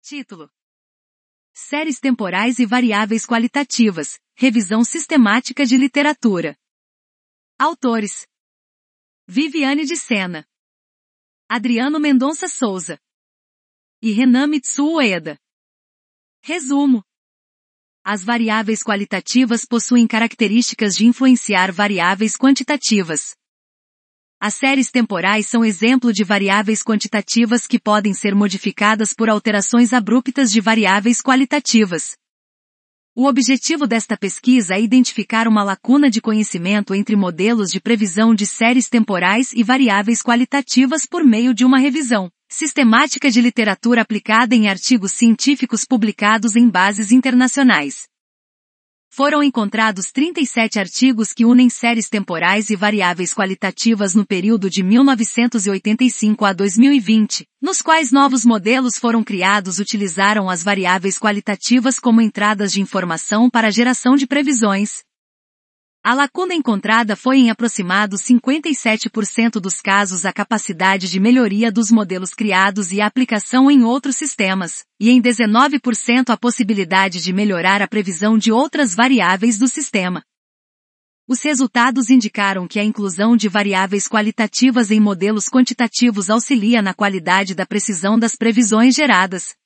Título: Séries temporais e variáveis qualitativas, revisão sistemática de literatura. Autores: Viviane de Sena, Adriano Mendonça Souza e Renan Mitsuo Ueda. Resumo: as variáveis qualitativas possuem características de influenciar variáveis quantitativas. As séries temporais são exemplo de variáveis quantitativas que podem ser modificadas por alterações abruptas de variáveis qualitativas. O objetivo desta pesquisa é identificar uma lacuna de conhecimento entre modelos de previsão de séries temporais e variáveis qualitativas por meio de uma revisão sistemática de literatura aplicada em artigos científicos publicados em bases internacionais. Foram encontrados 37 artigos que unem séries temporais e variáveis qualitativas no período de 1985 a 2020, nos quais novos modelos foram criados utilizaram as variáveis qualitativas como entradas de informação para a geração de previsões. A lacuna encontrada foi em aproximados 57% dos casos a capacidade de melhoria dos modelos criados e a aplicação em outros sistemas, e em 19% a possibilidade de melhorar a previsão de outras variáveis do sistema. Os resultados indicaram que a inclusão de variáveis qualitativas em modelos quantitativos auxilia na qualidade da precisão das previsões geradas.